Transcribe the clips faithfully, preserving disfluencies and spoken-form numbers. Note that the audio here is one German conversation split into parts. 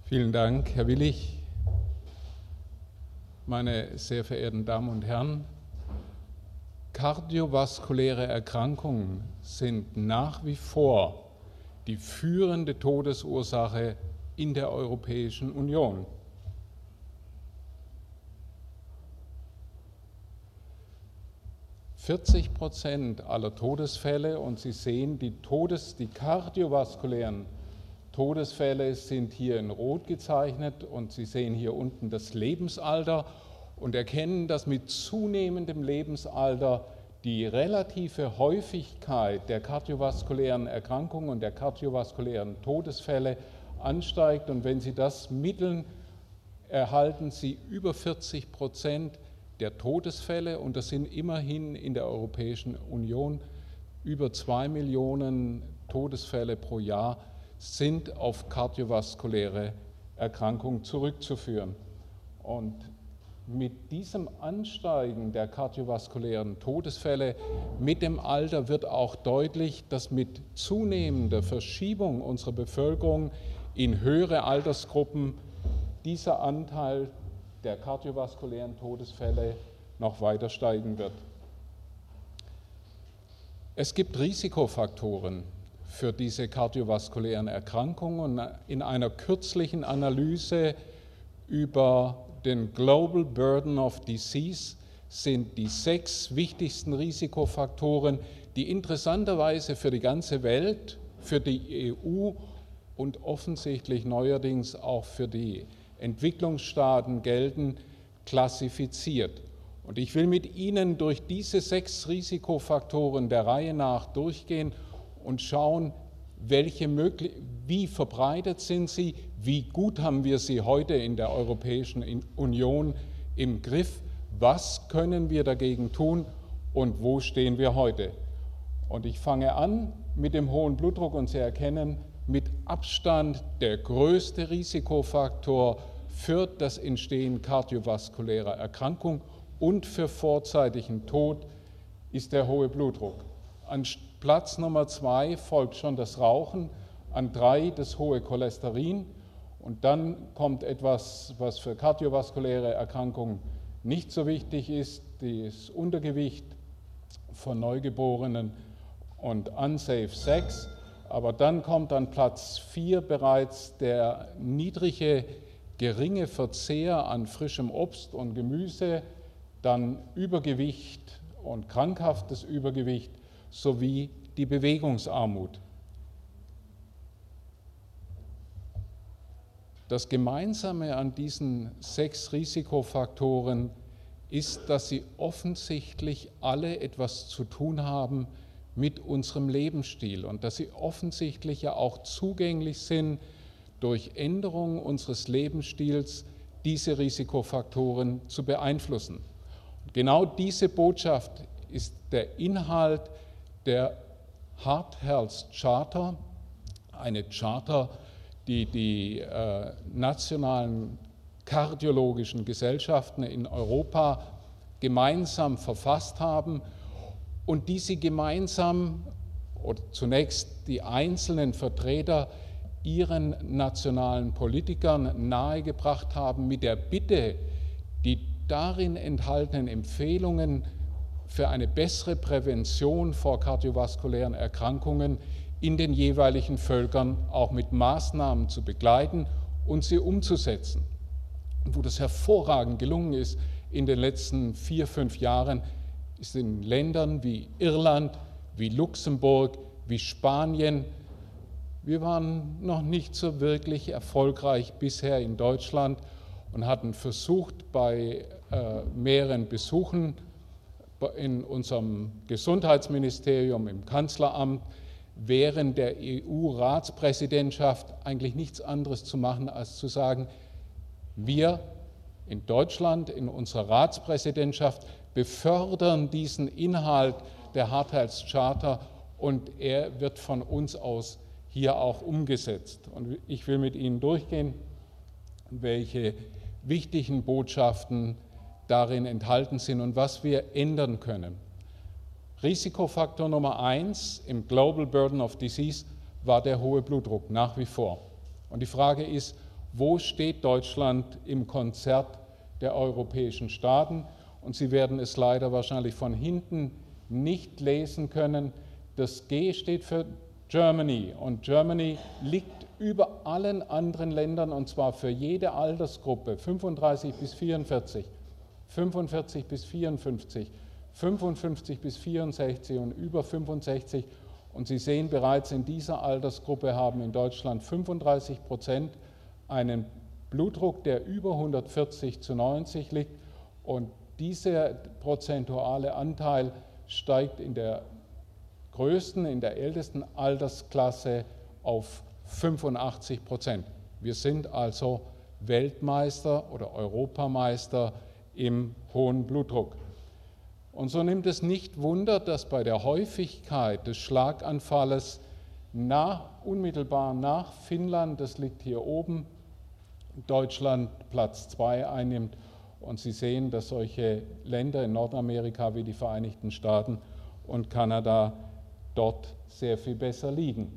Vielen Dank, Herr Willig. Meine sehr verehrten Damen und Herren, kardiovaskuläre Erkrankungen sind nach wie vor die führende Todesursache in der Europäischen Union. vierzig Prozent aller Todesfälle, und Sie sehen, die, Todes-, die kardiovaskulären Todesfälle sind hier in Rot gezeichnet, und Sie sehen hier unten das Lebensalter und erkennen, dass mit zunehmendem Lebensalter die relative Häufigkeit der kardiovaskulären Erkrankungen und der kardiovaskulären Todesfälle ansteigt. Und wenn Sie das mitteln, erhalten Sie über vierzig Prozent der Todesfälle, und das sind immerhin in der Europäischen Union über zwei Millionen Todesfälle pro Jahr, sind auf kardiovaskuläre Erkrankungen zurückzuführen. Und mit diesem Ansteigen der kardiovaskulären Todesfälle mit dem Alter wird auch deutlich, dass mit zunehmender Verschiebung unserer Bevölkerung in höhere Altersgruppen dieser Anteil der kardiovaskulären Todesfälle noch weiter steigen wird. Es gibt Risikofaktoren für diese kardiovaskulären Erkrankungen, und in einer kürzlichen Analyse über den Global Burden of Disease sind die sechs wichtigsten Risikofaktoren, die interessanterweise für die ganze Welt, für die E U und offensichtlich neuerdings auch für die Entwicklungsstaaten gelten, klassifiziert. Und ich will mit Ihnen durch diese sechs Risikofaktoren der Reihe nach durchgehen und schauen, welche möglich, wie verbreitet sind sie, wie gut haben wir sie heute in der Europäischen Union im Griff, was können wir dagegen tun und wo stehen wir heute. Und ich fange an mit dem hohen Blutdruck, und Sie erkennen, mit Abstand der größte Risikofaktor für das Entstehen kardiovaskulärer Erkrankungen und für vorzeitigen Tod ist der hohe Blutdruck. An Platz Nummer zwei folgt schon das Rauchen, an drei das hohe Cholesterin, und dann kommt etwas, was für kardiovaskuläre Erkrankungen nicht so wichtig ist, das Untergewicht von Neugeborenen und unsafe Sex. Aber dann kommt an Platz vier bereits der niedrige, geringe Verzehr an frischem Obst und Gemüse, dann Übergewicht und krankhaftes Übergewicht sowie die Bewegungsarmut. Das Gemeinsame an diesen sechs Risikofaktoren ist, dass sie offensichtlich alle etwas zu tun haben mit unserem Lebensstil und dass sie offensichtlich ja auch zugänglich sind, durch Änderungen unseres Lebensstils diese Risikofaktoren zu beeinflussen. Und genau diese Botschaft ist der Inhalt der Heart Health Charter, eine Charter, die die äh, nationalen kardiologischen Gesellschaften in Europa gemeinsam verfasst haben und die sie gemeinsam oder zunächst die einzelnen Vertreter ihren nationalen Politikern nahegebracht haben mit der Bitte, die darin enthaltenen Empfehlungen für eine bessere Prävention vor kardiovaskulären Erkrankungen in den jeweiligen Völkern auch mit Maßnahmen zu begleiten und sie umzusetzen. Und wo das hervorragend gelungen ist in den letzten vier, fünf Jahren, ist in Ländern wie Irland, wie Luxemburg, wie Spanien. Wir waren noch nicht so wirklich erfolgreich bisher in Deutschland und hatten versucht, bei äh, mehreren Besuchen in unserem Gesundheitsministerium, im Kanzleramt, während der E U-Ratspräsidentschaft eigentlich nichts anderes zu machen, als zu sagen, wir in Deutschland, in unserer Ratspräsidentschaft, befördern diesen Inhalt der Heart Health Charter und er wird von uns aus hier auch umgesetzt. Und ich will mit Ihnen durchgehen, welche wichtigen Botschaften darin enthalten sind und was wir ändern können. Risikofaktor Nummer eins im Global Burden of Disease war der hohe Blutdruck nach wie vor. Und die Frage ist, wo steht Deutschland im Konzert der europäischen Staaten. Und Sie werden es leider wahrscheinlich von hinten nicht lesen können. Das G steht für Germany und Germany liegt über allen anderen Ländern, und zwar für jede Altersgruppe, fünfunddreißig bis vierundvierzig, fünfundvierzig bis vierundfünfzig, fünfundfünfzig bis vierundsechzig und über fünfundsechzig. Und Sie sehen bereits, in dieser Altersgruppe haben in Deutschland fünfunddreißig Prozent einen Blutdruck, der über hundertvierzig zu neunzig liegt. Und dieser prozentuale Anteil steigt in der größten, in der ältesten Altersklasse auf fünfundachtzig Prozent. Wir sind also Weltmeister oder Europameister im hohen Blutdruck. Und so nimmt es nicht Wunder, dass bei der Häufigkeit des Schlaganfalles nach, unmittelbar nach Finnland, das liegt hier oben, Deutschland Platz zwei einnimmt. Und Sie sehen, dass solche Länder in Nordamerika wie die Vereinigten Staaten und Kanada dort sehr viel besser liegen.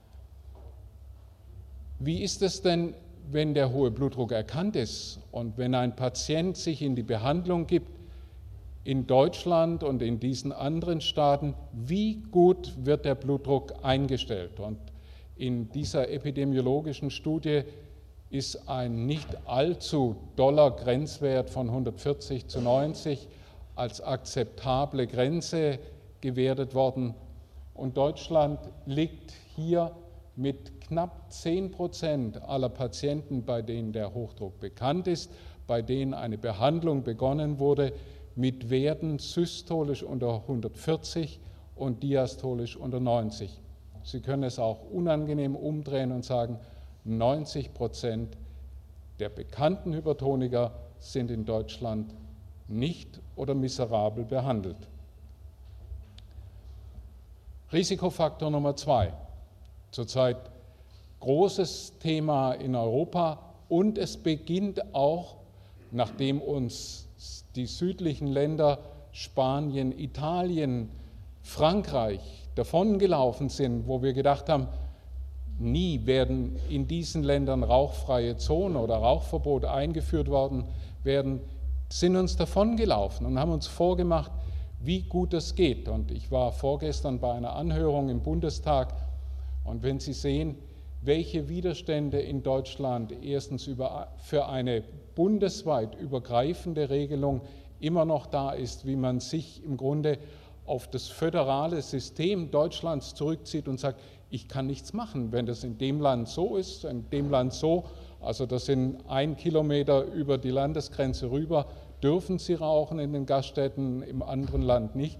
Wie ist es denn, wenn der hohe Blutdruck erkannt ist und wenn ein Patient sich in die Behandlung gibt, in Deutschland und in diesen anderen Staaten, wie gut wird der Blutdruck eingestellt? Und in dieser epidemiologischen Studie ist ein nicht allzu doller Grenzwert von hundertvierzig zu neunzig als akzeptable Grenze gewertet worden. Und Deutschland liegt hier mit knapp zehn Prozent aller Patienten, bei denen der Hochdruck bekannt ist, bei denen eine Behandlung begonnen wurde, mit Werten systolisch unter hundertvierzig und diastolisch unter neunzig. Sie können es auch unangenehm umdrehen und sagen, neunzig Prozent der bekannten Hypertoniker sind in Deutschland nicht oder miserabel behandelt. Risikofaktor Nummer zwei. Zurzeit großes Thema in Europa und es beginnt auch, nachdem uns die südlichen Länder, Spanien, Italien, Frankreich davongelaufen sind, wo wir gedacht haben, nie werden in diesen Ländern rauchfreie Zonen oder Rauchverbote eingeführt worden werden, sind uns davongelaufen und haben uns vorgemacht, wie gut es geht. Und ich war vorgestern bei einer Anhörung im Bundestag und wenn Sie sehen, welche Widerstände in Deutschland erstens über, für eine bundesweit übergreifende Regelung immer noch da ist, wie man sich im Grunde auf das föderale System Deutschlands zurückzieht und sagt, ich kann nichts machen, wenn das in dem Land so ist, in dem Land so, also das sind ein Kilometer über die Landesgrenze rüber, dürfen Sie rauchen in den Gaststätten, im anderen Land nicht,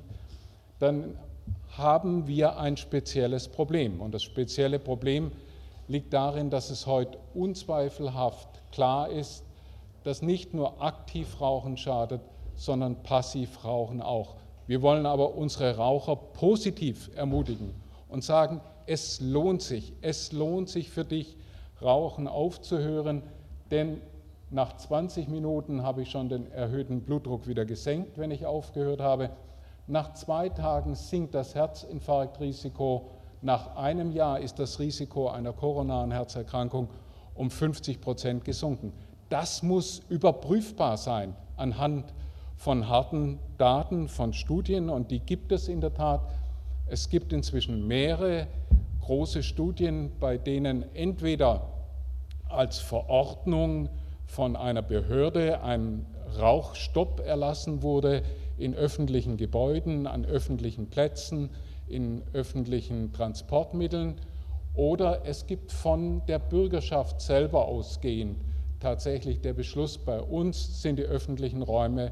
dann haben wir ein spezielles Problem. Und das spezielle Problem liegt darin, dass es heute unzweifelhaft klar ist, dass nicht nur Aktivrauchen schadet, sondern Passivrauchen auch. Wir wollen aber unsere Raucher positiv ermutigen und sagen, es lohnt sich, es lohnt sich für dich, Rauchen aufzuhören, denn nach zwanzig Minuten habe ich schon den erhöhten Blutdruck wieder gesenkt, wenn ich aufgehört habe. Nach zwei Tagen sinkt das Herzinfarktrisiko. Nach einem Jahr ist das Risiko einer koronaren Herzerkrankung um fünfzig Prozent gesunken. Das muss überprüfbar sein anhand von harten Daten, von Studien, und die gibt es in der Tat. Es gibt inzwischen mehrere große Studien, bei denen entweder als Verordnung von einer Behörde ein Rauchstopp erlassen wurde in öffentlichen Gebäuden, an öffentlichen Plätzen, in öffentlichen Transportmitteln, oder es gibt von der Bürgerschaft selber ausgehend tatsächlich der Beschluss, bei uns sind die öffentlichen Räume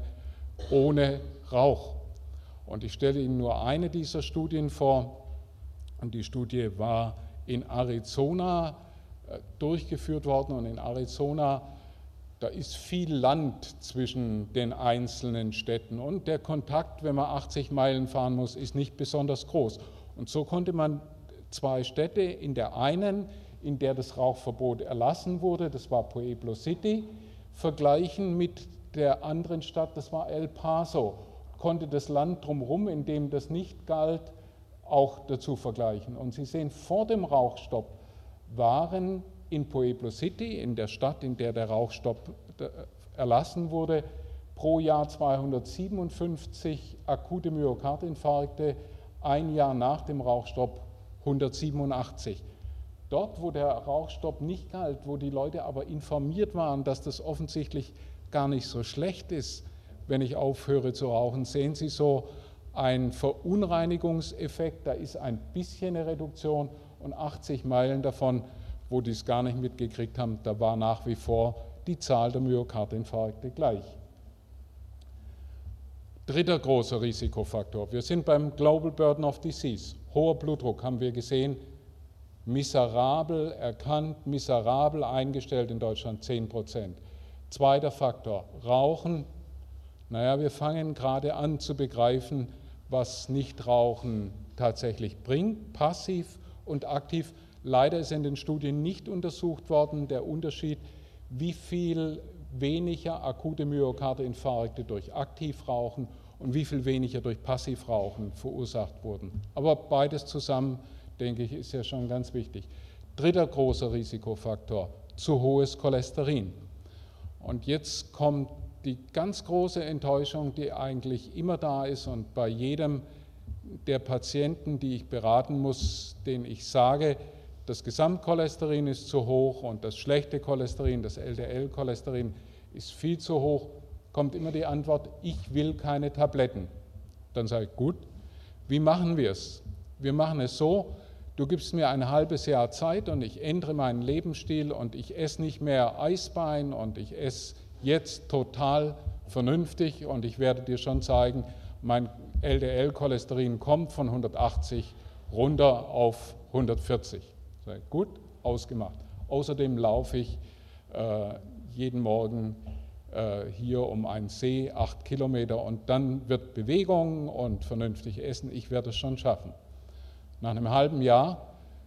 ohne Rauch. Und ich stelle Ihnen nur eine dieser Studien vor. Und die Studie war in Arizona durchgeführt worden. Und in Arizona, da ist viel Land zwischen den einzelnen Städten. Und der Kontakt, wenn man achtzig Meilen fahren muss, ist nicht besonders groß. Und so konnte man zwei Städte, in der einen, in der das Rauchverbot erlassen wurde, das war Pueblo City, vergleichen mit der anderen Stadt, das war El Paso, konnte das Land drumherum, in dem das nicht galt, auch dazu vergleichen. Und Sie sehen, vor dem Rauchstopp waren in Pueblo City, in der Stadt, in der der Rauchstopp erlassen wurde, pro Jahr zweihundertsiebenundfünfzig akute Myokardinfarkte, ein Jahr nach dem Rauchstopp hundertsiebenundachtzig. Dort, wo der Rauchstopp nicht galt, wo die Leute aber informiert waren, dass das offensichtlich gar nicht so schlecht ist, wenn ich aufhöre zu rauchen, sehen Sie so einen Verunreinigungseffekt, da ist ein bisschen eine Reduktion und achtzig Meilen davon, wo die es gar nicht mitgekriegt haben, da war nach wie vor die Zahl der Myokardinfarkte gleich. Dritter großer Risikofaktor. Wir sind beim Global Burden of Disease. Hoher Blutdruck haben wir gesehen, miserabel erkannt, miserabel eingestellt in Deutschland, zehn Prozent. Zweiter Faktor, Rauchen. Naja, wir fangen gerade an zu begreifen, was Nichtrauchen tatsächlich bringt, passiv und aktiv. Leider ist in den Studien nicht untersucht worden der Unterschied, wie viel weniger akute Myokardinfarkte durch Aktivrauchen und wie viel weniger durch Passivrauchen verursacht wurden. Aber beides zusammen, denke ich, ist ja schon ganz wichtig. Dritter großer Risikofaktor, zu hohes Cholesterin. Und jetzt kommt die ganz große Enttäuschung, die eigentlich immer da ist und bei jedem der Patienten, die ich beraten muss, denen ich sage, das Gesamtcholesterin ist zu hoch und das schlechte Cholesterin, das L D L-Cholesterin ist viel zu hoch, kommt immer die Antwort, ich will keine Tabletten. Dann sage ich, gut, wie machen wir es? Wir machen es so, du gibst mir ein halbes Jahr Zeit und ich ändere meinen Lebensstil und ich esse nicht mehr Eisbein und ich esse jetzt total vernünftig und ich werde dir schon zeigen, mein L D L-Cholesterin kommt von hundertachtzig runter auf hundertvierzig. Gut, ausgemacht. Außerdem laufe ich äh, jeden Morgen äh, hier um einen See, acht Kilometer und dann wird Bewegung und vernünftig essen. Ich werde es schon schaffen. Nach einem halben Jahr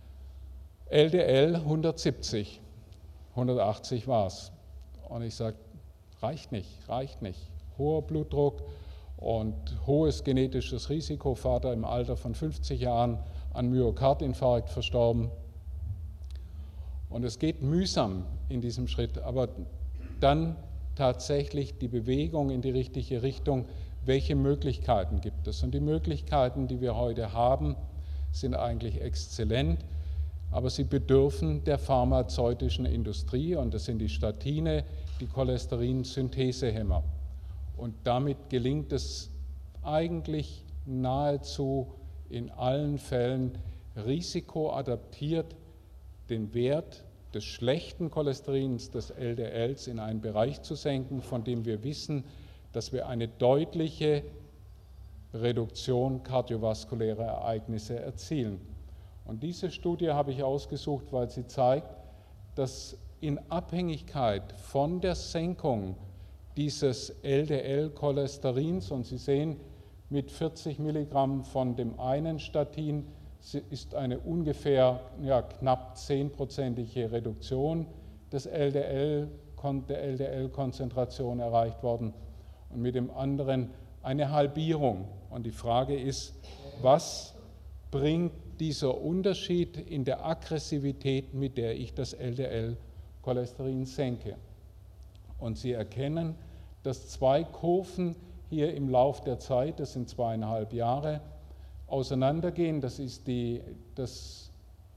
L D L hundertsiebzig, hundertachtzig war es. Und ich sage, reicht nicht, reicht nicht. Hoher Blutdruck und hohes genetisches Risiko, Vater im Alter von fünfzig Jahren an Myokardinfarkt verstorben. Und es geht mühsam in diesem Schritt, aber dann tatsächlich die Bewegung in die richtige Richtung. Welche Möglichkeiten gibt es? Und die Möglichkeiten, die wir heute haben, sind eigentlich exzellent, aber sie bedürfen der pharmazeutischen Industrie und das sind die Statine, die Cholesterinsynthesehemmer. Und damit gelingt es eigentlich nahezu in allen Fällen risikoadaptiert, den Wert des schlechten Cholesterins, des L D Ls, in einen Bereich zu senken, von dem wir wissen, dass wir eine deutliche Reduktion kardiovaskulärer Ereignisse erzielen. Und diese Studie habe ich ausgesucht, weil sie zeigt, dass in Abhängigkeit von der Senkung dieses L D L-Cholesterins, und Sie sehen, mit vierzig Milligramm von dem einen Statin ist eine ungefähr ja, knapp zehnprozentige Reduktion des L D L, der L D L-Konzentration erreicht worden und mit dem anderen eine Halbierung. Und die Frage ist, was bringt dieser Unterschied in der Aggressivität, mit der ich das L D L-Cholesterin senke? Und Sie erkennen, dass zwei Kurven hier im Lauf der Zeit, das sind zweieinhalb Jahre, auseinandergehen. Das ist die, das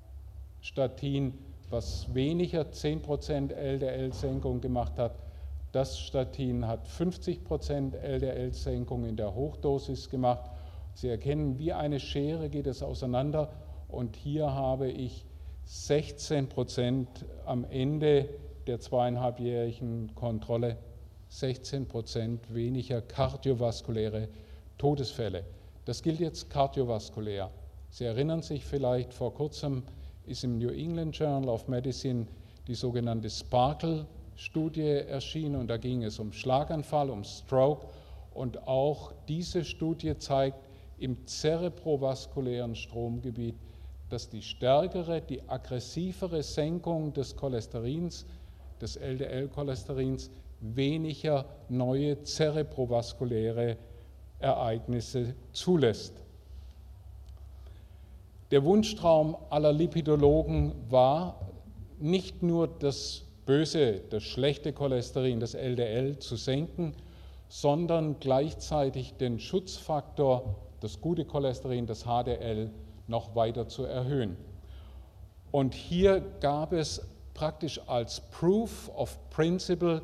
Statin, was weniger zehn Prozent L D L-Senkung gemacht hat. Das Statin hat fünfzig Prozent L D L-Senkung in der Hochdosis gemacht. Sie erkennen, wie eine Schere geht es auseinander. Und hier habe ich sechzehn Prozent am Ende der zweieinhalbjährigen Kontrolle, sechzehn Prozent weniger kardiovaskuläre Todesfälle. Das gilt jetzt kardiovaskulär. Sie erinnern sich vielleicht, vor kurzem ist im New England Journal of Medicine die sogenannte Sparkle-Studie erschienen und da ging es um Schlaganfall, um Stroke und auch diese Studie zeigt im zerebrovaskulären Stromgebiet, dass die stärkere, die aggressivere Senkung des Cholesterins, des L D L-Cholesterins, weniger neue zerebrovaskuläre Ereignisse zulässt. Der Wunschtraum aller Lipidologen war, nicht nur das böse, das schlechte Cholesterin, das L D L, zu senken, sondern gleichzeitig den Schutzfaktor, das gute Cholesterin, das H D L, noch weiter zu erhöhen. Und hier gab es praktisch als Proof of Principle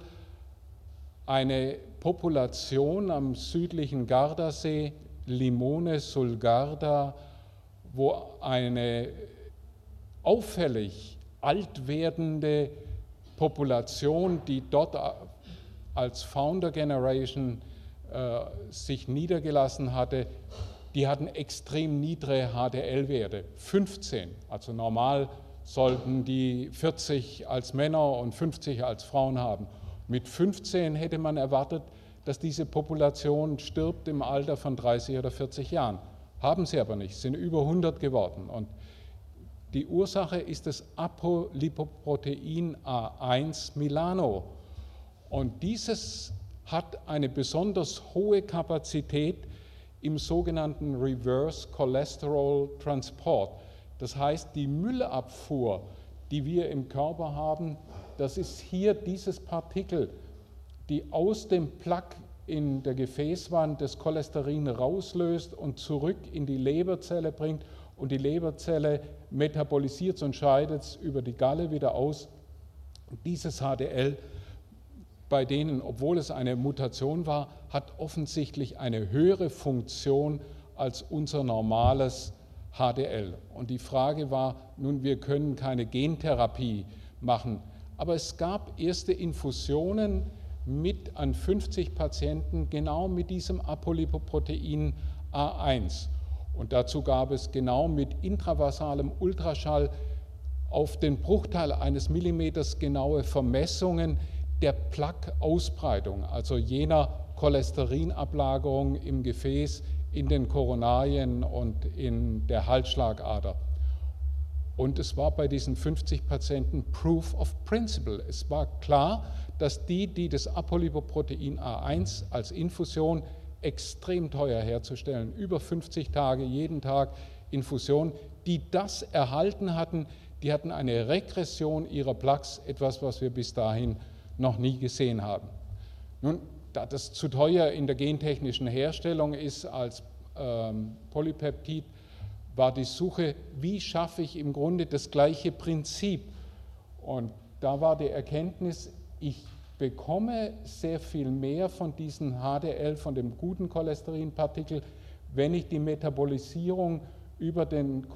eine Population am südlichen Gardasee, Limone sul Garda, wo eine auffällig alt werdende Population, die dort als Founder Generation äh, sich niedergelassen hatte, die hatten extrem niedrige H D L-Werte, fünfzehn. Also normal sollten die vierzig als Männer und fünfzig als Frauen haben. Mit fünfzehn hätte man erwartet, dass diese Population stirbt im Alter von dreißig oder vierzig Jahren. Haben sie aber nicht, sind über hundert geworden. Und die Ursache ist das Apolipoprotein A eins Milano. Und dieses hat eine besonders hohe Kapazität im sogenannten Reverse Cholesterol Transport. Das heißt, die Müllabfuhr, die wir im Körper haben, das ist hier dieses Partikel, die aus dem Plaque in der Gefäßwand das Cholesterin rauslöst und zurück in die Leberzelle bringt und die Leberzelle metabolisiert und scheidet es über die Galle wieder aus. Dieses H D L, bei denen, obwohl es eine Mutation war, hat offensichtlich eine höhere Funktion als unser normales H D L. Und die Frage war, nun, wir können keine Gentherapie machen, aber es gab erste Infusionen mit an fünfzig Patienten genau mit diesem Apolipoprotein A eins. Und dazu gab es genau mit intravasalem Ultraschall auf den Bruchteil eines Millimeters genaue Vermessungen der Plaque-Ausbreitung, also jener Cholesterinablagerung im Gefäß, in den Koronarien und in der Halsschlagader. Und es war bei diesen fünfzig Patienten Proof of Principle. Es war klar, dass die, die das Apolipoprotein A eins als Infusion extrem teuer herzustellen, über fünfzig Tage, jeden Tag Infusion, die das erhalten hatten, die hatten eine Regression ihrer Plaques, etwas, was wir bis dahin noch nie gesehen haben. Nun, da das zu teuer in der gentechnischen Herstellung ist als ähm, Polypeptid, war die Suche, wie schaffe ich im Grunde das gleiche Prinzip. Und da war die Erkenntnis, ich bekomme sehr viel mehr von diesem H D L, von dem guten Cholesterinpartikel, wenn ich die Metabolisierung über den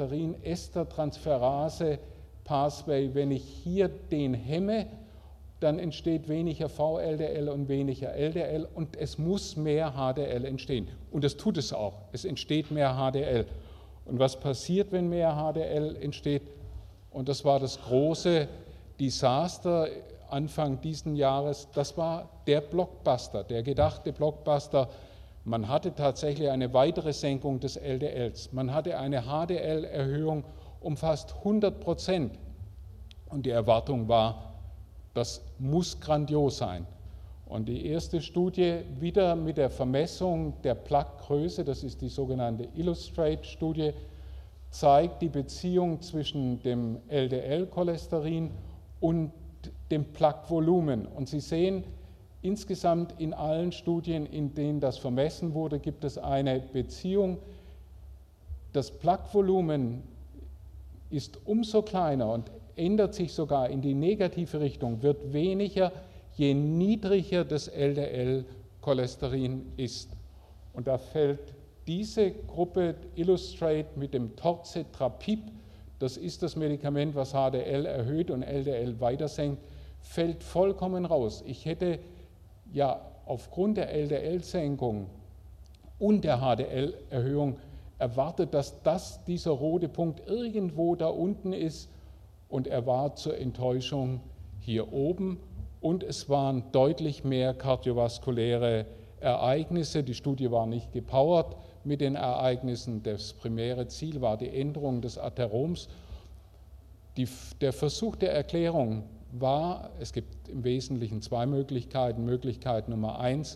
Cholesterin-Ester-Transferase-Pathway, wenn ich hier den hemme, dann entsteht weniger V L D L und weniger L D L und es muss mehr H D L entstehen. Und das tut es auch. Es entsteht mehr H D L. Und was passiert, wenn mehr H D L entsteht? Und das war das große Desaster Anfang diesen Jahres. Das war der Blockbuster, der gedachte Blockbuster. Man hatte tatsächlich eine weitere Senkung des L D Ls. Man hatte eine H D L-Erhöhung um fast hundert Prozent. Und die Erwartung war, das muss grandios sein. Und die erste Studie wieder mit der Vermessung der Plaque-Größe, das ist die sogenannte Illustrate-Studie, zeigt die Beziehung zwischen dem L D L-Cholesterin und dem Plaque-Volumen. Und Sie sehen, insgesamt in allen Studien, in denen das vermessen wurde, gibt es eine Beziehung. Das Plaque-Volumen ist umso kleiner und ändert sich sogar in die negative Richtung, wird weniger, je niedriger das L D L-Cholesterin ist. Und da fällt diese Gruppe Illustrate mit dem Torcetrapib, das ist das Medikament, was H D L erhöht und L D L weiter senkt, fällt vollkommen raus. Ich hätte ja aufgrund der L D L-Senkung und der H D L-Erhöhung erwartet, dass das, dieser rote Punkt irgendwo da unten ist, und er war zur Enttäuschung hier oben und es waren deutlich mehr kardiovaskuläre Ereignisse. Die Studie war nicht gepowert mit den Ereignissen. Das primäre Ziel war die Änderung des Atheroms. Die, der Versuch der Erklärung war, es gibt im Wesentlichen zwei Möglichkeiten. Möglichkeit Nummer eins,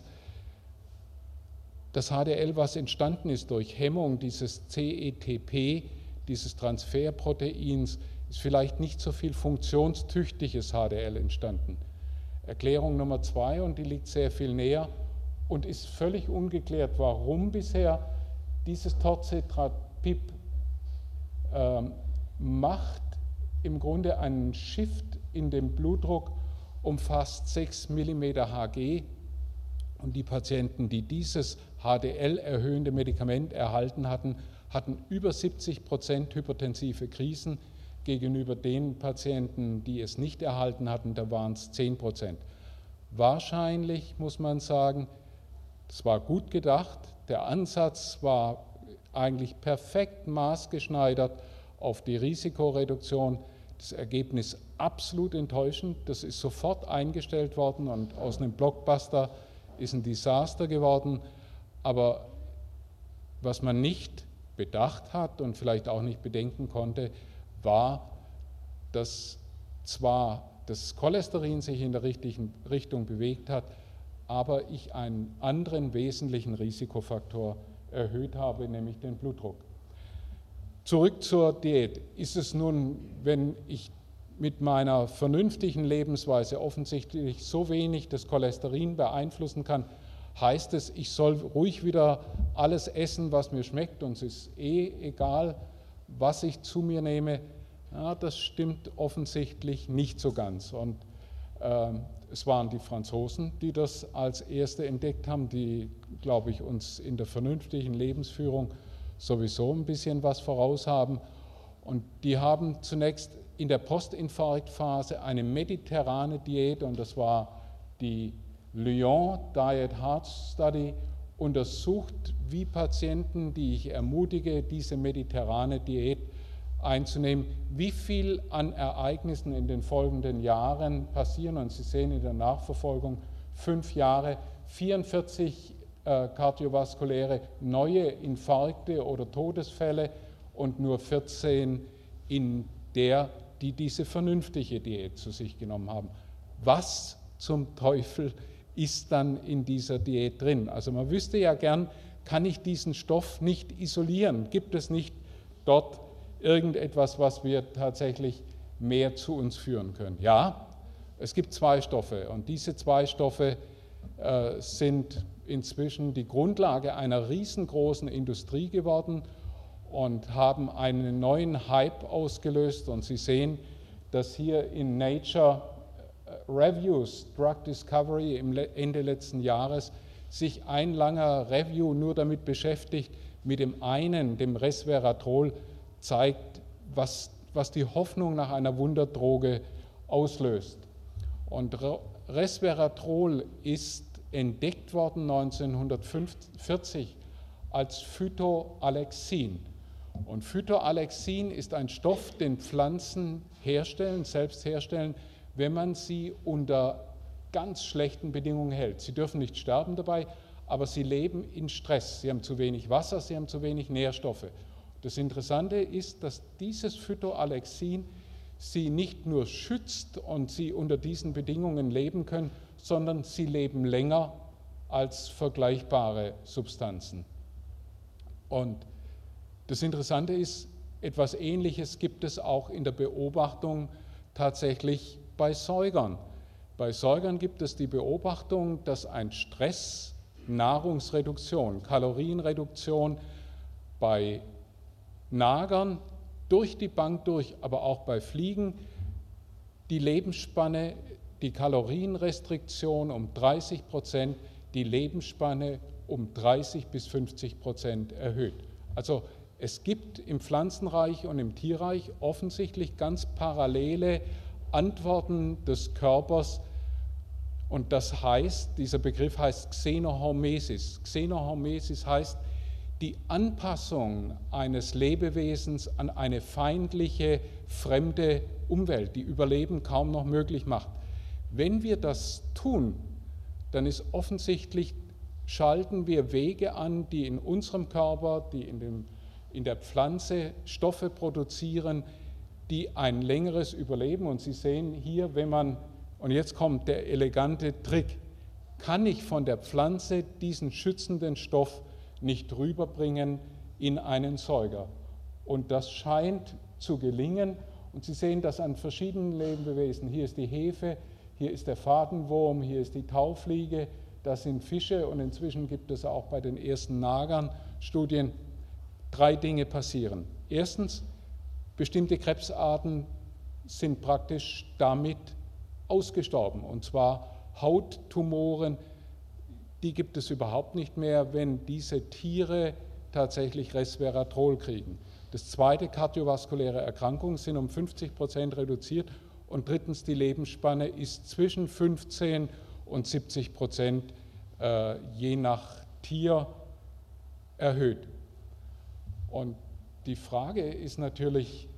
das H D L, was entstanden ist durch Hemmung dieses C E T P, dieses Transferproteins, ist vielleicht nicht so viel funktionstüchtiges H D L entstanden. Erklärung Nummer zwei, und die liegt sehr viel näher und ist völlig ungeklärt, warum bisher dieses Torcetrapib äh, macht im Grunde einen Shift in den Blutdruck um fast sechs Millimeter Hg. Und die Patienten, die dieses H D L-erhöhende Medikament erhalten hatten, hatten über siebzig Prozent hypertensive Krisen. Gegenüber den Patienten, die es nicht erhalten hatten, da waren es zehn Prozent. Wahrscheinlich muss man sagen, es war gut gedacht, der Ansatz war eigentlich perfekt maßgeschneidert auf die Risikoreduktion. Das Ergebnis absolut enttäuschend, das ist sofort eingestellt worden und aus einem Blockbuster ist ein Desaster geworden. Aber was man nicht bedacht hat und vielleicht auch nicht bedenken konnte, war, dass zwar das Cholesterin sich in der richtigen Richtung bewegt hat, aber ich einen anderen wesentlichen Risikofaktor erhöht habe, nämlich den Blutdruck. Zurück zur Diät. Ist es nun, wenn ich mit meiner vernünftigen Lebensweise offensichtlich so wenig das Cholesterin beeinflussen kann, heißt es, ich soll ruhig wieder alles essen, was mir schmeckt, und es ist eh egal, was ich zu mir nehme? Ja, das stimmt offensichtlich nicht so ganz. Und äh, es waren die Franzosen, die das als Erste entdeckt haben, die, glaube ich, uns in der vernünftigen Lebensführung sowieso ein bisschen was voraus haben. Und die haben zunächst in der Postinfarktphase eine mediterrane Diät, und das war die Lyon Diet Heart Study, untersucht, wie Patienten, die ich ermutige, diese mediterrane Diät einzunehmen, wie viel an Ereignissen in den folgenden Jahren passieren. Und Sie sehen in der Nachverfolgung fünf Jahre, vierundvierzig äh, kardiovaskuläre neue Infarkte oder Todesfälle und nur vierzehn in der, die diese vernünftige Diät zu sich genommen haben. Was zum Teufel ist dann in dieser Diät drin? Also man wüsste ja gern, kann ich diesen Stoff nicht isolieren? Gibt es nicht dort irgendetwas, was wir tatsächlich mehr zu uns führen können? Ja, es gibt zwei Stoffe, und diese zwei Stoffe äh, sind inzwischen die Grundlage einer riesengroßen Industrie geworden und haben einen neuen Hype ausgelöst. Und Sie sehen, dass hier in Nature Reviews, Drug Discovery im Ende letzten Jahres, sich ein langer Review nur damit beschäftigt, mit dem einen, dem Resveratrol, zeigt, was, was die Hoffnung nach einer Wunderdroge auslöst. Und Resveratrol ist entdeckt worden neunzehnhundertvierzig als Phytoalexin. Und Phytoalexin ist ein Stoff, den Pflanzen herstellen, selbst herstellen, wenn man sie unter ganz schlechten Bedingungen hält. Sie dürfen nicht sterben dabei, aber sie leben in Stress. Sie haben zu wenig Wasser, sie haben zu wenig Nährstoffe. Das Interessante ist, dass dieses Phytoalexin sie nicht nur schützt und sie unter diesen Bedingungen leben können, sondern sie leben länger als vergleichbare Substanzen. Und das Interessante ist, etwas Ähnliches gibt es auch in der Beobachtung tatsächlich bei Säugern. Bei Säugern gibt es die Beobachtung, dass ein Stress, Nahrungsreduktion, Kalorienreduktion bei Nagern durch die Bank durch, aber auch bei Fliegen, die Lebensspanne, die Kalorienrestriktion um dreißig Prozent, die Lebensspanne um dreißig bis fünfzig Prozent erhöht. Also es gibt im Pflanzenreich und im Tierreich offensichtlich ganz parallele Antworten des Körpers, und das heißt, dieser Begriff heißt Xenohomesis. Xenohomesis heißt die Anpassung eines Lebewesens an eine feindliche, fremde Umwelt, die Überleben kaum noch möglich macht. Wenn wir das tun, dann ist offensichtlich, schalten wir Wege an, die in unserem Körper, die in, dem, in der Pflanze Stoffe produzieren, die ein längeres Überleben. Und Sie sehen hier, wenn man, und jetzt kommt der elegante Trick, kann ich von der Pflanze diesen schützenden Stoff nicht rüberbringen in einen Säuger. Und das scheint zu gelingen. Und Sie sehen das an verschiedenen Lebewesen. Hier ist die Hefe, hier ist der Fadenwurm, hier ist die Taufliege, das sind Fische und inzwischen gibt es auch bei den ersten Nagern Studien. Drei Dinge passieren. Erstens, bestimmte Krebsarten sind praktisch damit ausgestorben, und zwar Hauttumoren, die gibt es überhaupt nicht mehr, wenn diese Tiere tatsächlich Resveratrol kriegen. Das zweite, kardiovaskuläre Erkrankungen sind um fünfzig Prozent reduziert und drittens, die Lebensspanne ist zwischen fünfzehn und siebzig Prozent äh, je nach Tier erhöht. Und die Frage ist natürlich,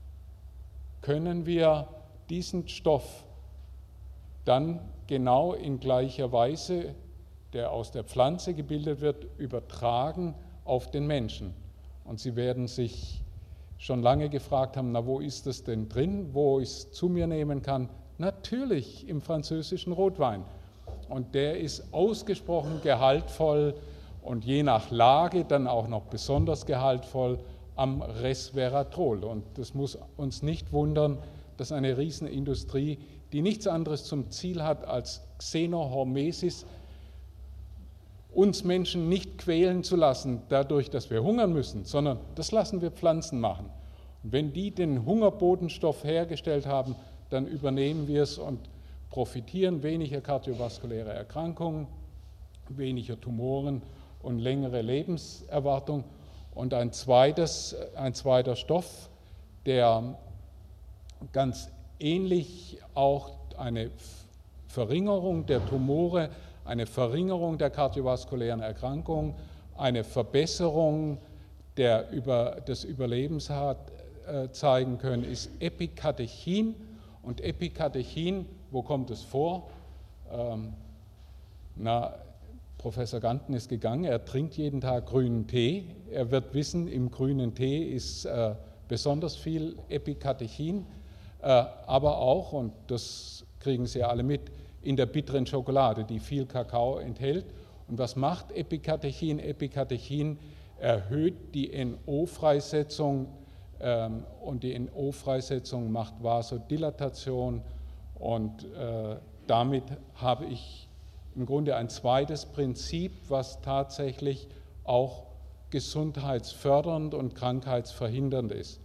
können wir diesen Stoff dann genau in gleicher Weise, der aus der Pflanze gebildet wird, übertragen auf den Menschen? Und Sie werden sich schon lange gefragt haben, na, wo ist das denn drin, wo ich es zu mir nehmen kann? Natürlich im französischen Rotwein. Und der ist ausgesprochen gehaltvoll und je nach Lage dann auch noch besonders gehaltvoll am Resveratrol. Und das muss uns nicht wundern, dass eine Riesenindustrie, die nichts anderes zum Ziel hat als Xenohormesis, uns Menschen nicht quälen zu lassen, dadurch, dass wir hungern müssen, sondern das lassen wir Pflanzen machen. Und wenn die den Hungerbotenstoff hergestellt haben, dann übernehmen wir es und profitieren weniger kardiovaskuläre Erkrankungen, weniger Tumoren und längere Lebenserwartung. Und ein, zweites, ein zweiter Stoff, der ganz ähnlich auch eine Verringerung der Tumore, eine Verringerung der kardiovaskulären Erkrankungen, eine Verbesserung der Über, des Überlebens hat, äh, zeigen können, ist Epicatechin. Und Epicatechin, wo kommt es vor? Ähm, na, Professor Ganten ist gegangen, er trinkt jeden Tag grünen Tee. Er wird wissen, im grünen Tee ist äh, besonders viel Epicatechin, äh, aber auch, und das kriegen Sie alle mit, in der bitteren Schokolade, die viel Kakao enthält. Und was macht Epicatechin? Epicatechin erhöht die N O-Freisetzung ähm, und die N O-Freisetzung macht Vasodilatation und äh, damit habe ich im Grunde ein zweites Prinzip, was tatsächlich auch gesundheitsfördernd und krankheitsverhindernd ist.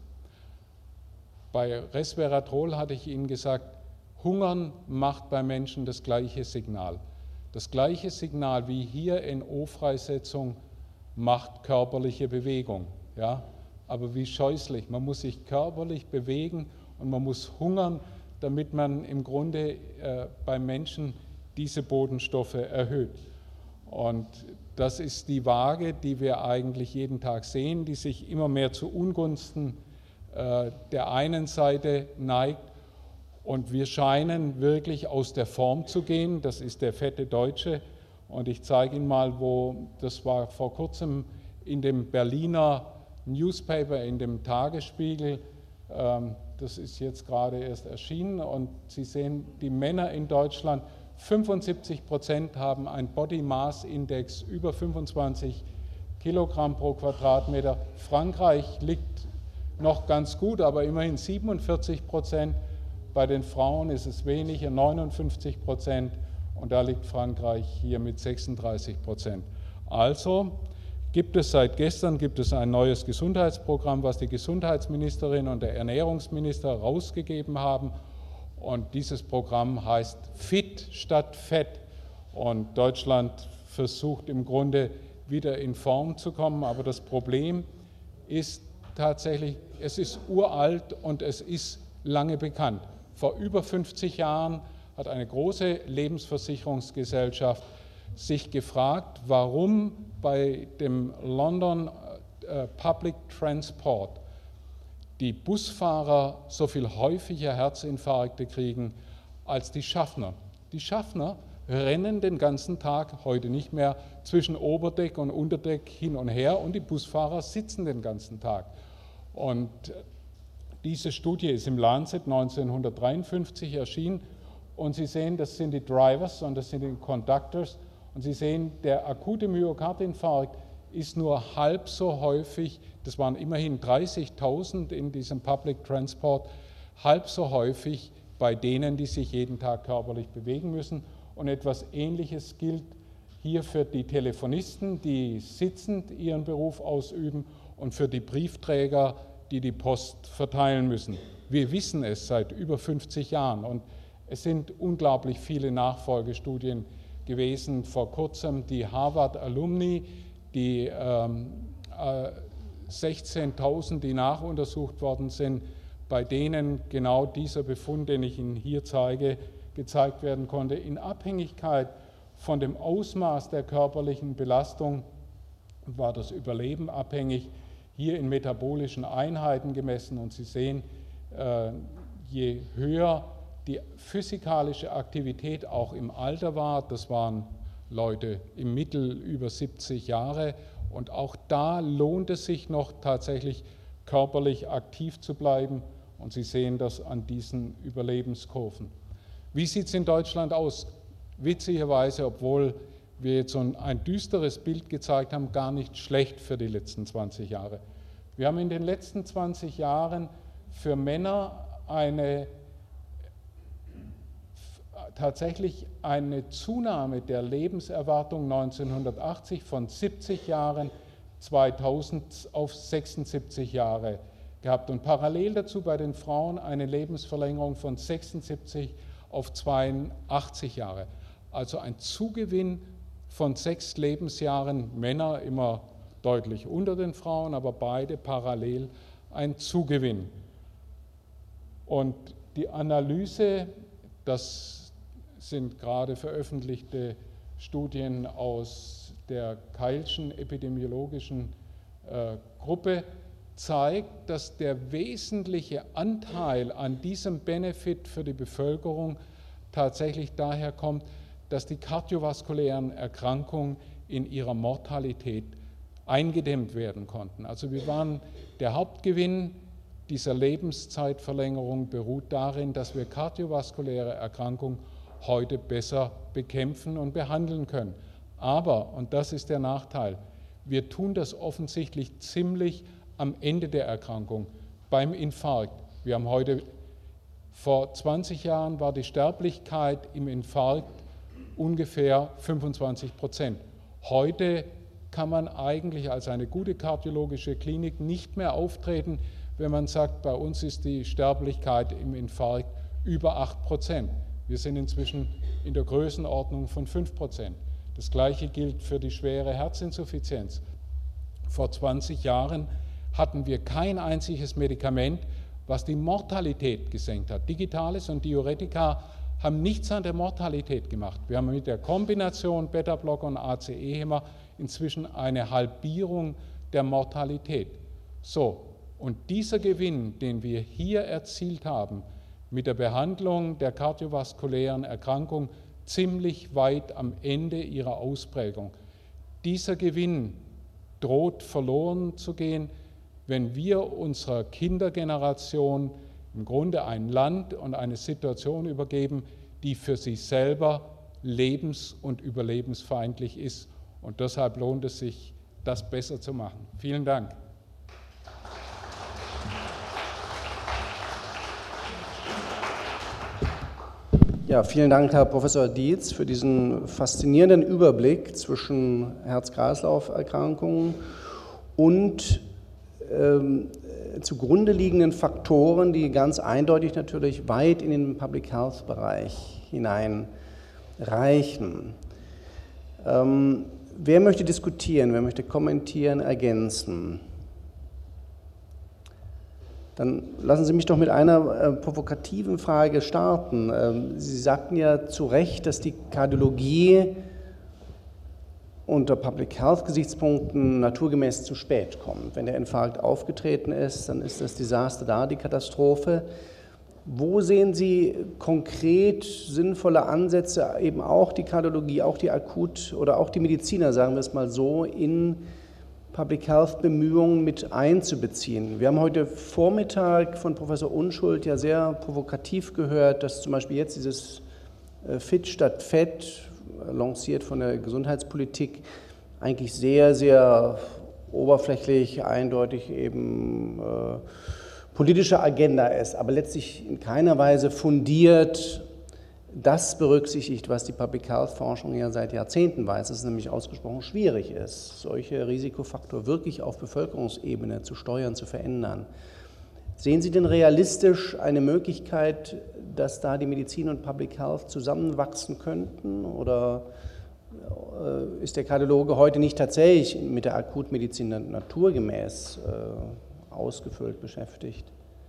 Bei Resveratrol hatte ich Ihnen gesagt, Hungern macht bei Menschen das gleiche Signal. Das gleiche Signal wie hier N O-Freisetzung macht körperliche Bewegung. Ja? Aber wie scheußlich, man muss sich körperlich bewegen und man muss hungern, damit man im Grunde äh, beim Menschen diese Botenstoffe erhöht. Und das ist die Waage, die wir eigentlich jeden Tag sehen, die sich immer mehr zu Ungunsten äh, der einen Seite neigt. Und wir scheinen wirklich aus der Form zu gehen. Das ist der fette Deutsche. Und ich zeige Ihnen mal, wo, das war vor kurzem in dem Berliner Newspaper, in dem Tagesspiegel. Ähm, das ist jetzt gerade erst erschienen. Und Sie sehen, die Männer in Deutschland, fünfundsiebzig Prozent haben einen Body Mass Index über fünfundzwanzig Kilogramm pro Quadratmeter. Frankreich liegt noch ganz gut, aber immerhin siebenundvierzig Prozent. Bei den Frauen ist es weniger, neunundfünfzig Prozent, und da liegt Frankreich hier mit sechsunddreißig Prozent. Also gibt es seit gestern gibt es ein neues Gesundheitsprogramm, was die Gesundheitsministerin und der Ernährungsminister rausgegeben haben. Und dieses Programm heißt Fit statt Fett. Und Deutschland versucht im Grunde wieder in Form zu kommen, aber das Problem ist tatsächlich, es ist uralt und es ist lange bekannt. Vor über fünfzig Jahren hat eine große Lebensversicherungsgesellschaft sich gefragt, warum bei dem London äh, Public Transport die Busfahrer so viel häufiger Herzinfarkte kriegen als die Schaffner. Die Schaffner rennen den ganzen Tag, heute nicht mehr, zwischen Oberdeck und Unterdeck hin und her und die Busfahrer sitzen den ganzen Tag. Und diese Studie ist im Lancet neunzehnhundertdreiundfünfzig erschienen und Sie sehen, das sind die Drivers und das sind die Conductors und Sie sehen, der akute Myokardinfarkt ist nur halb so häufig, das waren immerhin dreißigtausend in diesem Public Transport, halb so häufig bei denen, die sich jeden Tag körperlich bewegen müssen. Und etwas Ähnliches gilt hier für die Telefonisten, die sitzend ihren Beruf ausüben, und für die Briefträger, die die Post verteilen müssen. Wir wissen es seit über fünfzig Jahren und es sind unglaublich viele Nachfolgestudien gewesen. Vor kurzem die Harvard-Alumni, die ähm, äh, sechzehntausend, die nachuntersucht worden sind, bei denen genau dieser Befund, den ich Ihnen hier zeige, gezeigt werden konnte, in Abhängigkeit von dem Ausmaß der körperlichen Belastung war das Überleben abhängig, hier in metabolischen Einheiten gemessen. Und Sie sehen, äh, je höher die physikalische Aktivität auch im Alter war, das waren Leute im Mittel über siebzig Jahre, und auch da lohnt es sich noch tatsächlich körperlich aktiv zu bleiben. Und Sie sehen das an diesen Überlebenskurven. Wie sieht es in Deutschland aus? Witzigerweise, obwohl wir jetzt so ein, ein düsteres Bild gezeigt haben, gar nicht schlecht für die letzten zwanzig Jahre. Wir haben in den letzten zwanzig Jahren für Männer eine, tatsächlich eine Zunahme der Lebenserwartung neunzehnhundertachtzig von siebzig Jahren zweitausend auf sechsundsiebzig Jahre gehabt und parallel dazu bei den Frauen eine Lebensverlängerung von sechsundsiebzig auf zweiundachtzig Jahre. Also ein Zugewinn von sechs Lebensjahren, Männer immer deutlich unter den Frauen, aber beide parallel ein Zugewinn. Und die Analyse, das sind gerade veröffentlichte Studien aus der Keilschen epidemiologischen äh, Gruppe, zeigt, dass der wesentliche Anteil an diesem Benefit für die Bevölkerung tatsächlich daher kommt, dass die kardiovaskulären Erkrankungen in ihrer Mortalität eingedämmt werden konnten. Also wir waren, der Hauptgewinn dieser Lebenszeitverlängerung beruht darin, dass wir kardiovaskuläre Erkrankungen heute besser bekämpfen und behandeln können. Aber, und das ist der Nachteil, wir tun das offensichtlich ziemlich am Ende der Erkrankung, beim Infarkt. Wir haben heute, vor zwanzig Jahren war die Sterblichkeit im Infarkt ungefähr fünfundzwanzig Prozent. Heute kann man eigentlich als eine gute kardiologische Klinik nicht mehr auftreten, wenn man sagt, bei uns ist die Sterblichkeit im Infarkt über acht Prozent. Wir sind inzwischen in der Größenordnung von fünf Prozent. Das Gleiche gilt für die schwere Herzinsuffizienz. Vor zwanzig Jahren hatten wir kein einziges Medikament, was die Mortalität gesenkt hat. Digitales und Diuretika haben nichts an der Mortalität gemacht. Wir haben mit der Kombination Beta-Blocker und A C E-Hämmer inzwischen eine Halbierung der Mortalität. So, und dieser Gewinn, den wir hier erzielt haben, mit der Behandlung der kardiovaskulären Erkrankung ziemlich weit am Ende ihrer Ausprägung, dieser Gewinn droht verloren zu gehen, wenn wir unserer Kindergeneration im Grunde ein Land und eine Situation übergeben, die für sie selber lebens- und überlebensfeindlich ist. Und deshalb lohnt es sich, das besser zu machen. Vielen Dank. Ja, vielen Dank, Herr Professor Dietz, für diesen faszinierenden Überblick zwischen Herz-Kreislauf-Erkrankungen und ähm, zugrunde liegenden Faktoren, die ganz eindeutig natürlich weit in den Public-Health-Bereich hineinreichen. Ähm, wer möchte diskutieren, wer möchte kommentieren, ergänzen? Dann lassen Sie mich doch mit einer äh, provokativen Frage starten. Ähm, Sie sagten ja zu Recht, dass die Kardiologie unter Public Health Gesichtspunkten naturgemäß zu spät kommt. Wenn der Infarkt aufgetreten ist, dann ist das Desaster da, die Katastrophe. Wo sehen Sie konkret sinnvolle Ansätze, eben auch die Kardiologie, auch die Akut- oder auch die Mediziner, sagen wir es mal so, in Public Health Bemühungen mit einzubeziehen? Wir haben heute Vormittag von Professor Unschuld ja sehr provokativ gehört, dass zum Beispiel jetzt dieses Fit statt Fett, lanciert von der Gesundheitspolitik, eigentlich sehr, sehr oberflächlich, eindeutig eben äh, politische Agenda ist, aber letztlich in keiner Weise fundiert das berücksichtigt, was die Public Health Forschung ja seit Jahrzehnten weiß, dass es nämlich ausgesprochen schwierig ist, solche Risikofaktoren wirklich auf Bevölkerungsebene zu steuern, zu verändern. Sehen Sie denn realistisch eine Möglichkeit, dass da die Medizin und Public Health zusammenwachsen könnten? Oder äh, ist der Kardiologe heute nicht tatsächlich mit der Akutmedizin naturgemäß äh, ausgefüllt beschäftigt?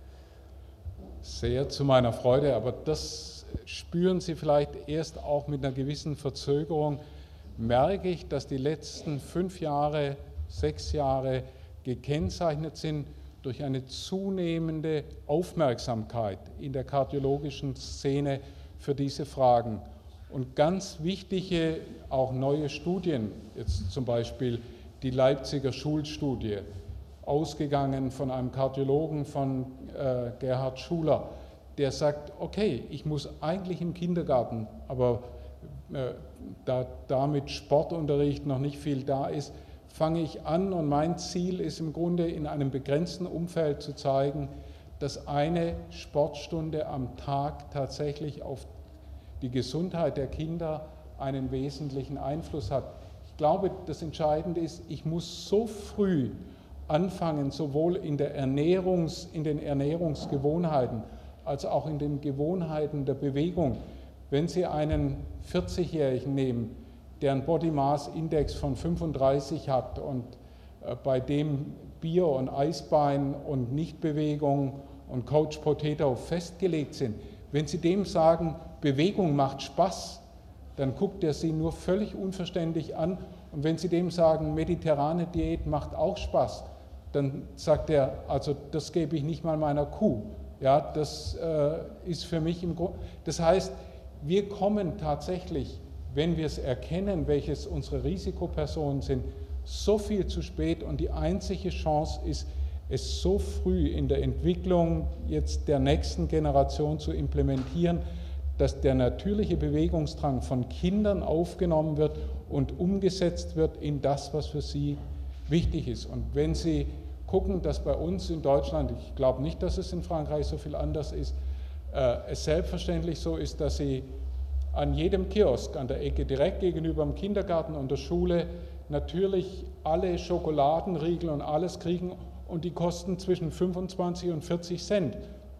Sehr zu meiner Freude, aber das spüren Sie vielleicht erst auch mit einer gewissen Verzögerung, merke ich, dass die letzten fünf Jahre, sechs Jahre gekennzeichnet sind durch eine zunehmende Aufmerksamkeit in der kardiologischen Szene für diese Fragen. Und ganz wichtige, auch neue Studien, jetzt zum Beispiel die Leipziger Schulstudie, ausgegangen von einem Kardiologen, von äh, Gerhard Schuler, der sagt, okay, ich muss eigentlich im Kindergarten, aber äh, da damit Sportunterricht noch nicht viel da ist, fange ich an und mein Ziel ist im Grunde in einem begrenzten Umfeld zu zeigen, dass eine Sportstunde am Tag tatsächlich auf die Gesundheit der Kinder einen wesentlichen Einfluss hat. Ich glaube, das Entscheidende ist, ich muss so früh anfangen, sowohl in, der Ernährungs-, in den Ernährungsgewohnheiten als auch in den Gewohnheiten der Bewegung. Wenn Sie einen vierzigjährigen nehmen, der einen Body Mass Index von fünfunddreißig hat und äh, bei dem Bier und Eisbein und Nichtbewegung und Couch Potato festgelegt sind, wenn Sie dem sagen, Bewegung macht Spaß, dann guckt er Sie nur völlig unverständlich an. Und wenn Sie dem sagen, mediterrane Diät macht auch Spaß, dann sagt er, also das gebe ich nicht mal meiner Kuh. Ja, das äh, ist für mich im Grunde, das heißt, wir kommen tatsächlich, wenn wir es erkennen, welches unsere Risikopersonen sind, so viel zu spät und die einzige Chance ist, es so früh in der Entwicklung jetzt der nächsten Generation zu implementieren, dass der natürliche Bewegungsdrang von Kindern aufgenommen wird und umgesetzt wird in das, was für sie wichtig ist. Und wenn Sie gucken, dass bei uns in Deutschland, ich glaube nicht, dass es in Frankreich so viel anders ist, äh, es selbstverständlich so ist, dass Sie an jedem Kiosk, an der Ecke direkt gegenüber dem Kindergarten und der Schule natürlich alle Schokoladenriegel und alles kriegen und die kosten zwischen fünfundzwanzig und vierzig Cent.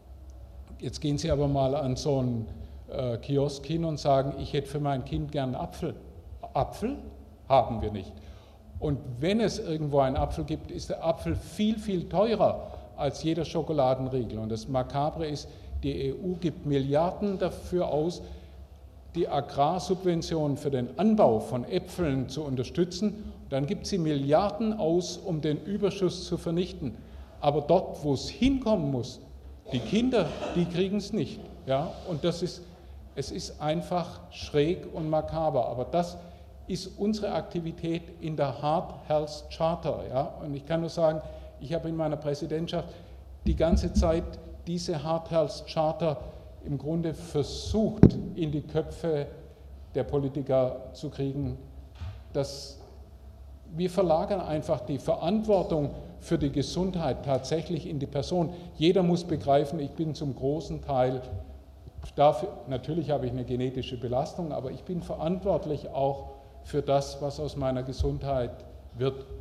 Jetzt gehen Sie aber mal an so einen äh, Kiosk hin und sagen, ich hätte für mein Kind gern einen Apfel. Apfel haben wir nicht. Und wenn es irgendwo einen Apfel gibt, ist der Apfel viel, viel teurer als jeder Schokoladenriegel. Und das Makabre ist, die E U gibt Milliarden dafür aus, die Agrarsubventionen für den Anbau von Äpfeln zu unterstützen. Dann gibt sie Milliarden aus, um den Überschuss zu vernichten. Aber dort, wo es hinkommen muss, die Kinder, die kriegen es nicht. Ja? Und das ist, es ist einfach schräg und makaber. Aber das ist unsere Aktivität in der Heart Health Charter. Ja? Und ich kann nur sagen, ich habe in meiner Präsidentschaft die ganze Zeit diese Heart Health Charter im Grunde versucht, in die Köpfe der Politiker zu kriegen, dass wir verlagern einfach die Verantwortung für die Gesundheit tatsächlich in die Person. Jeder muss begreifen, ich bin zum großen Teil dafür, natürlich habe ich eine genetische Belastung, aber ich bin verantwortlich auch für das, was aus meiner Gesundheit wird.